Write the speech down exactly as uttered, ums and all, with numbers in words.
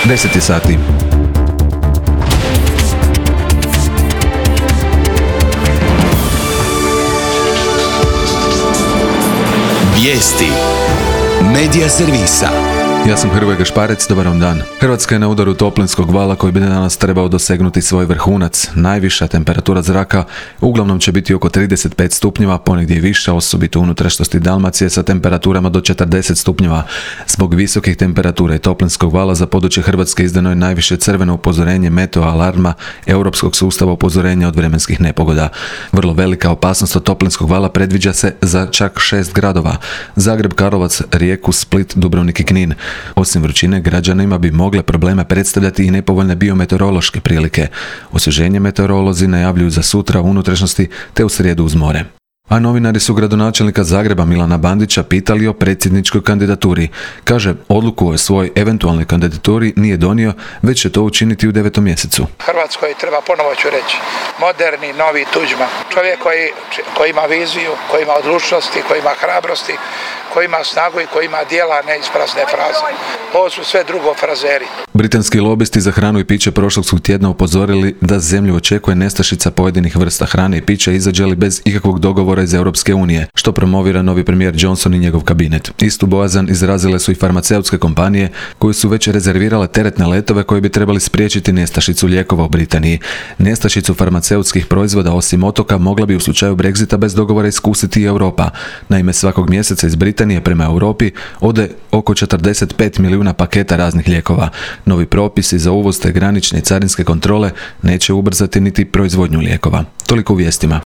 deset je sati. Vijesti Medija servisa. Ja sam Hrvoje Gašparec, dobar vam dan. Hrvatska je na udaru toplinskog vala koji bi danas trebao dosegnuti svoj vrhunac. Najviša temperatura zraka uglavnom će biti oko trideset pet stupnjeva, ponegdje i više, osobito u unutrašnjosti Dalmacije sa temperaturama do četrdeset stupnjeva. Zbog visokih temperatura i toplinskog vala za područje Hrvatske izdano je najviše crveno upozorenje meteo alarma Europskog sustava upozorenja od vremenskih nepogoda. Vrlo velika opasnost od toplinskog vala predviđa se za čak šest gradova: Zagreb, Karlovac, Rijeku, Split, Dubrovnik i Knin. Osim vrućine, građanima bi mogle probleme predstavljati i nepovoljne biometeorološke prilike. Osvježenje meteorolozi najavljuju za sutra u unutrašnjosti te u srijedu uz more. A novinari su gradonačelnika Zagreba Milana Bandića pitali o predsjedničkoj kandidaturi. Kaže, odluku o svojoj eventualnoj kandidaturi nije donio, već će to učiniti u devetom mjesecu. Hrvatskoj treba, ponovo ću reći, moderni, novi Tuđman. Čovjek koji, koji ima viziju, koji ima odlučnosti, koji ima hrabrosti, koji ima snagu i koji ima djela, ne isprazne fraze. Ovo su sve drugo frazeri. Britanski lobisti za hranu i piće prošlog su tjedna upozorili da zemlju očekuje nestašica pojedinih vrsta hrane i pića izađe li bez ikakvog dogovora iz Europske unije, što promovira novi premijer Johnson i njegov kabinet. Istu bojazan izrazile su i farmaceutske kompanije koje su već rezervirale teretne letove koji bi trebali spriječiti nestašicu lijekova u Britaniji. Nestašicu farmaceutskih proizvoda osim otoka mogla bi u slučaju Brexita bez dogovora iskusiti i Europa. Naime, svakog mjeseca iz Britanije prema Europi ode oko četrdeset pet milijuna paketa raznih lijekova. Novi propisi za uvoz te granične i carinske kontrole neće ubrzati niti proizvodnju lijekova. Toliko u vijestima.